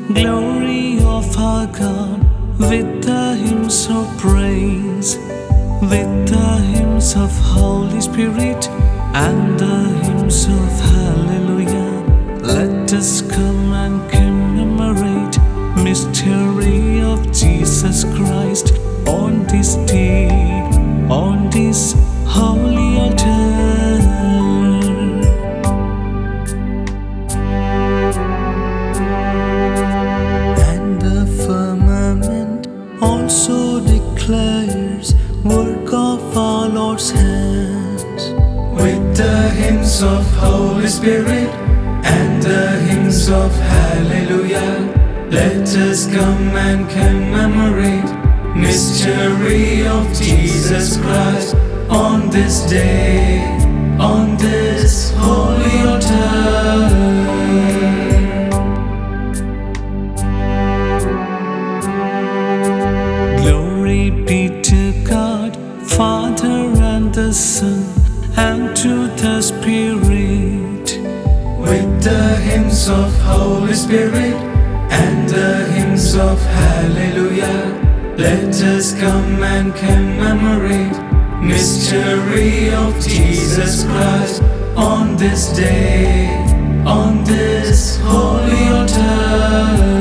Glory of our God, with the hymns of praise, with the hymns of Holy Spirit and the hymns of Hallelujah. Let us come and commemorate mystery of Jesus Christ on this day, on this holy altar. Also declares work of our Lord's hands. With the hymns of Holy Spirit and the hymns of Hallelujah, let us come and commemorate mystery of Jesus Christ on this day, on this holy altar. Glory be to God, Father and the Son, and to the Spirit. With the hymns of Holy Spirit and the hymns of Hallelujah, let us come and commemorate mystery of Jesus Christ on this day, on this holy altar.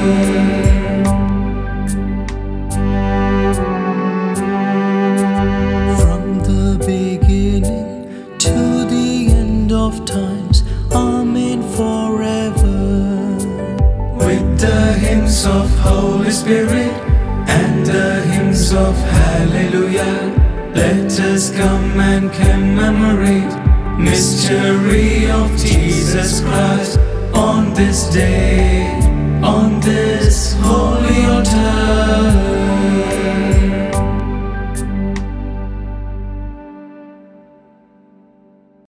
Of times, Amen forever. With the hymns of Holy Spirit and the hymns of Hallelujah, let us come and commemorate mystery of Jesus Christ on this day,